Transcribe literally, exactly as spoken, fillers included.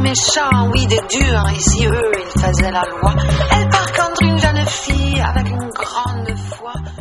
méchants, oui, des durs, et si eux, ils faisaient la loi. Elle, par contre, une jeune fille avec une grande foi.